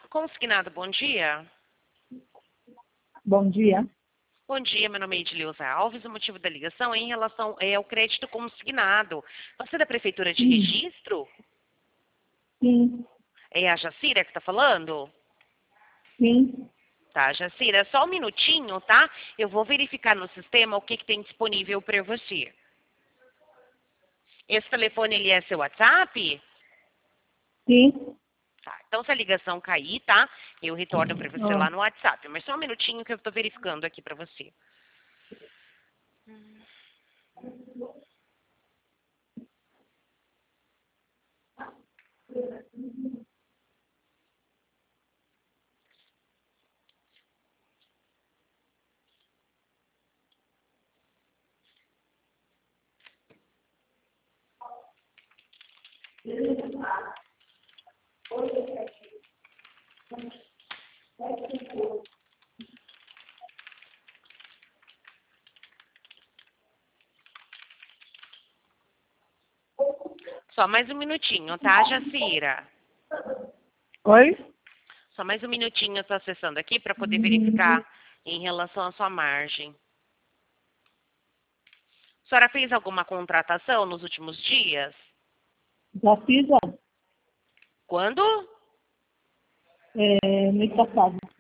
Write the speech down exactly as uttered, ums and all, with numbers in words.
Consignado, bom dia. Bom dia. Bom dia, meu nome é Edileuza Alves. O motivo da ligação é em relação é, ao crédito consignado. Você é da Prefeitura de Sim. Registro? Sim, É a Jacira que está falando? sim. Tá, Jacira, só um minutinho, tá? Eu vou verificar no sistema o que, que tem disponível para você. Esse telefone, ele é seu WhatsApp? Sim. Tá, então se a ligação cair, tá? Eu retorno para você Ah, lá no WhatsApp. Mas só um minutinho que eu estou verificando aqui para você. Só mais um minutinho, tá, Jacira? Oi? Só mais um minutinho eu estou acessando aqui para poder verificar em relação à sua margem. A senhora fez alguma contratação nos últimos dias? Já fiz ó, Quando? é, mês passado.